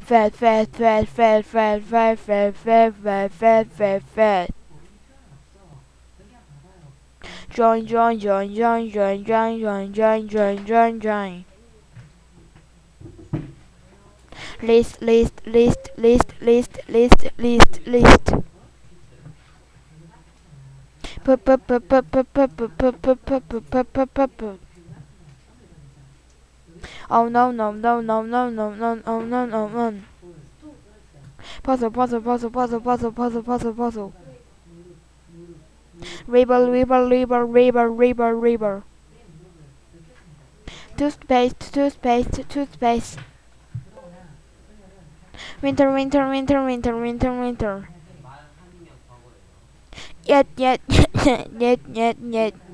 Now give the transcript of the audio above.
fat, fat, fat, fat, fat, fat, fat, fat, fat, fat, fat, fat. Join, join, join, join, join, join, join, join, join, join, join. List, list, list, list, list, list, list, list. Oh no no no no no no no no no no no. Puzzle puzzle puzzle puzzle puzzle puzzle puzzle puzzle. River river river river river river. Toothpaste toothpaste toothpaste. Winter winter winter winter winter winter. Yet yet yet yet yet yet.